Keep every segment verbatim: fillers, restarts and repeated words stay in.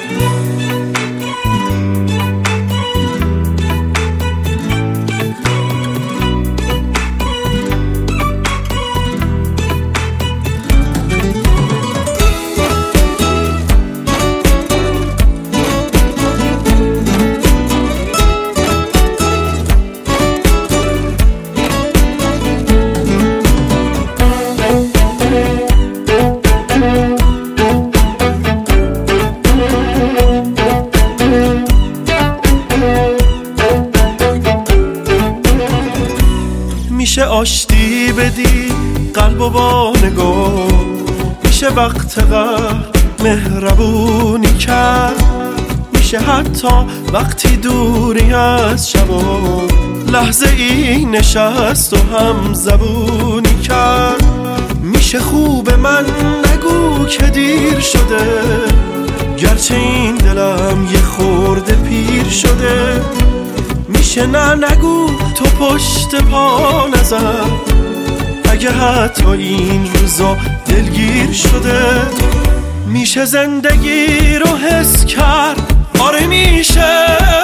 میشه آشتی بدی قلب با نگاه، میشه وقت قهر مهربونی کرد، میشه حتی وقتی دوری از شبا لحظه ای نشست و هم زبونی کرد. میشه خوب من نگو که دیر شده، گرچه این دلم یه خورده پیر شده. میشه نه نگو تو پشت پا نزن، اگه حتی این روزا دلگیر شده. میشه زندگی رو حس کرد، آره میشه،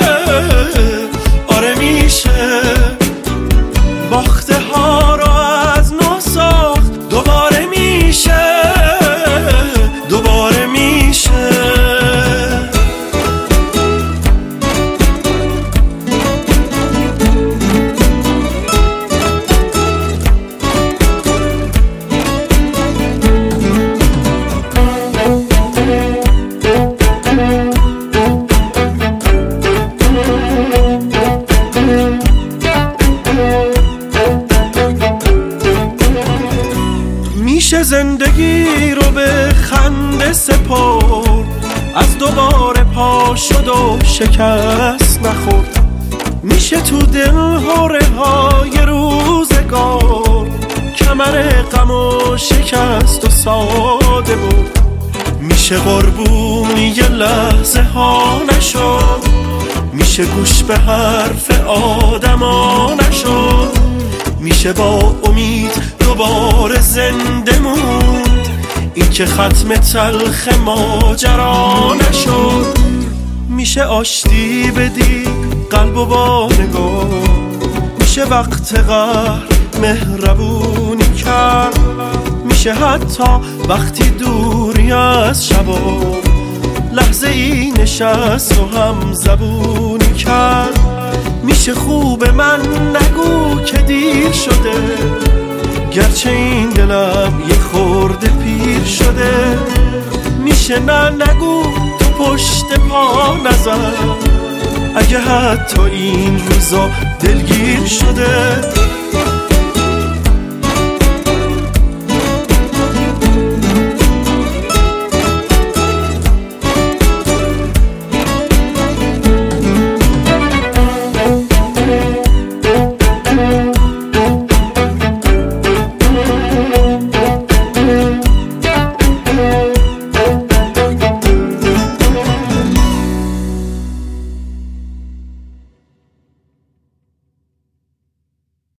آره میشه باخته ها رو از نو ساخت، دوباره میشه، دوباره میشه. میشه زندگی رو به خنده سپرد، از دوباره پا شد و شکست نخورد. میشه تو دل هره های روزگار کمر غم و شکست و ساده بود. میشه قربونی یه لحظه ها نشد، میشه گوش به حرف آدما نشد. میشه با امید دوباره زنده موند، این که ختم تلخ ماجرا نشد. میشه آشتی بدی قلب و با نگاه، میشه وقت قهر مهربونی کرد، میشه حتی وقتی دوری از شبا لحظه ای نشست و هم زبونی کرد. میشه خوب من نگو که دیر شده، گرچه این دلم یه خورده پیر شده. میشه نه نگو تو پشت پا نزن، اگه حتی این روزا دلگیر شده.